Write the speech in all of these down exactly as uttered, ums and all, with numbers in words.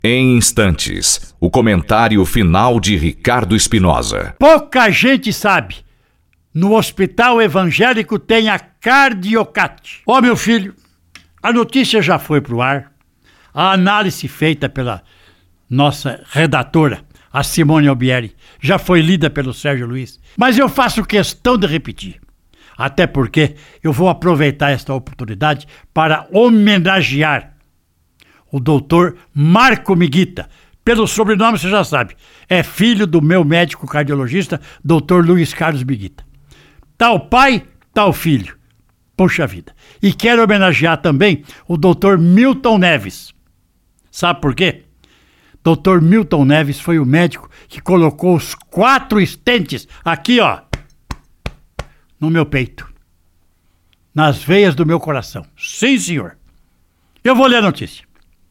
Em instantes, o comentário final de Ricardo Espinosa. Pouca gente sabe. No Hospital Evangélico tem a Cardiocat. Ó, meu filho, a notícia já foi pro ar. A análise feita pela nossa redatora, a Simone Albieri, já foi lida pelo Sérgio Luiz. Mas eu faço questão de repetir. Até porque eu vou aproveitar esta oportunidade para homenagear o doutor Marco Miguita. Pelo sobrenome você já sabe. É filho do meu médico cardiologista, doutor Luiz Carlos Miguita. Tal pai, tal filho. Puxa vida. E quero homenagear também o doutor Milton Neves. Sabe por quê? doutor Milton Neves foi o médico que colocou os quatro estentes aqui, ó, no meu peito. Nas veias do meu coração. Sim, senhor. Eu vou ler a notícia.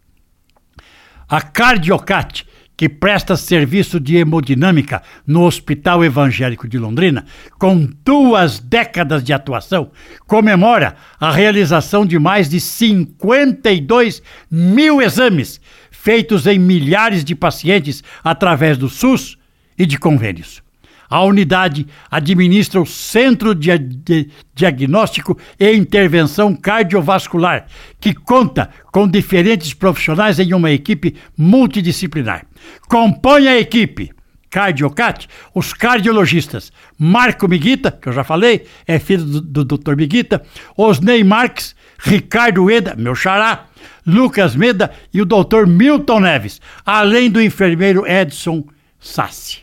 A Cardiocat, que presta serviço de hemodinâmica no Hospital Evangélico de Londrina, com duas décadas de atuação, comemora a realização de mais de cinquenta e dois mil exames feitos em milhares de pacientes através do SUS e de convênios. A unidade administra o Centro de Diagnóstico e Intervenção Cardiovascular, que conta com diferentes profissionais em uma equipe multidisciplinar. Compõe a equipe Cardiocat os cardiologistas Marco Miguita, que eu já falei, é filho do, do doutor Miguita, Osnei Marques, Ricardo Eda, meu xará, Lucas Meda e o doutor Milton Neves, além do enfermeiro Edson Sassi.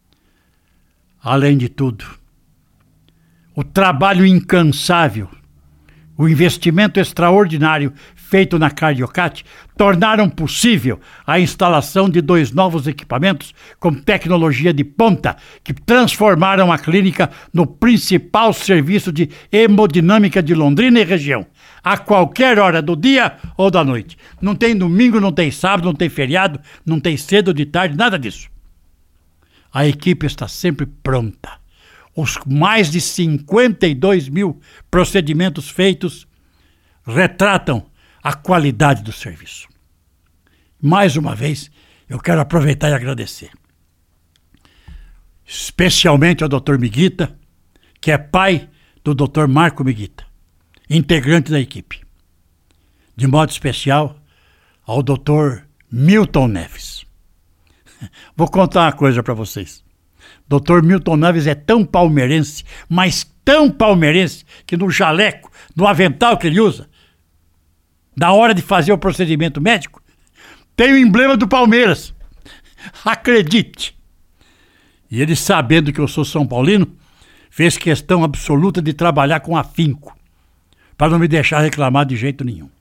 Além de tudo, o trabalho incansável, o investimento extraordinário feito na Cardiocat tornaram possível a instalação de dois novos equipamentos com tecnologia de ponta que transformaram a clínica no principal serviço de hemodinâmica de Londrina e região, a qualquer hora do dia ou da noite. Não tem domingo, não tem sábado, não tem feriado, não tem cedo ou de tarde, nada disso. A equipe está sempre pronta. Os mais de cinquenta e dois mil procedimentos feitos retratam a qualidade do serviço. Mais uma vez, eu quero aproveitar e agradecer. Especialmente ao doutor Miguita, que é pai do doutor Marco Miguita, integrante da equipe. De modo especial, ao doutor Milton Neves. Vou contar uma coisa para vocês. doutor Milton Neves é tão palmeirense, mas tão palmeirense, que no jaleco, no avental que ele usa, na hora de fazer o procedimento médico, tem o emblema do Palmeiras. Acredite. E ele, sabendo que eu sou São Paulino, fez questão absoluta de trabalhar com afinco, para não me deixar reclamar de jeito nenhum.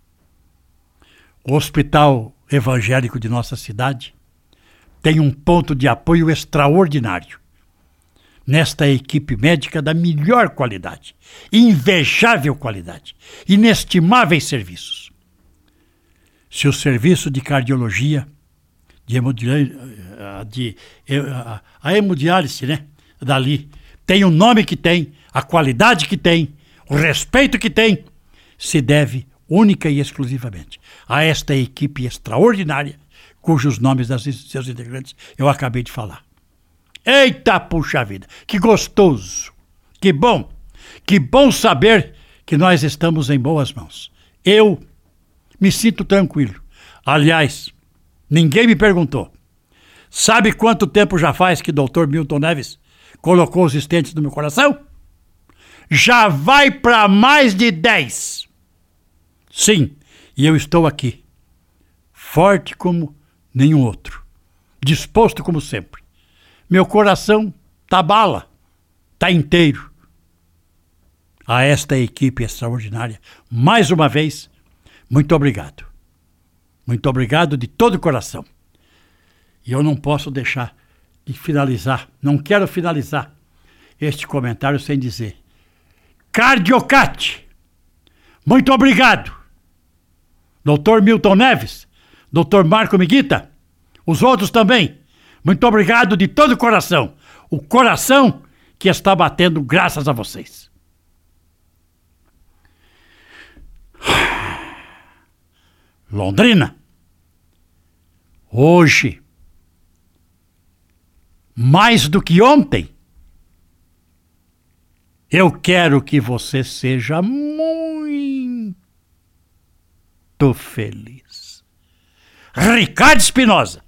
O Hospital Evangélico de nossa cidade tem um ponto de apoio extraordinário nesta equipe médica da melhor qualidade, invejável qualidade, inestimáveis serviços. Se o serviço de cardiologia, de hemodiálise, de, a, a hemodiálise, né, dali, tem o nome que tem, a qualidade que tem, o respeito que tem, se deve única e exclusivamente a esta equipe extraordinária, cujos nomes das seus integrantes eu acabei de falar. Eita, puxa vida, que gostoso, que bom, que bom saber que nós estamos em boas mãos. Eu me sinto tranquilo. Aliás, ninguém me perguntou. Sabe quanto tempo já faz que doutor Milton Neves colocou os estentes no meu coração? Já vai para mais de dez. Sim, e eu estou aqui, forte como nenhum outro, disposto como sempre. Meu coração tá bala, tá inteiro. A esta equipe extraordinária, mais uma vez, muito obrigado. Muito obrigado de todo o coração. E eu não posso deixar de finalizar, não quero finalizar este comentário sem dizer: Cardiocat, muito obrigado. doutor Milton Neves, doutor Marco Miguita, os outros também, muito obrigado de todo o coração. O coração que está batendo graças a vocês. Londrina, Hoje, mais do que ontem, eu quero que você seja muito feliz. Ricardo Espinosa.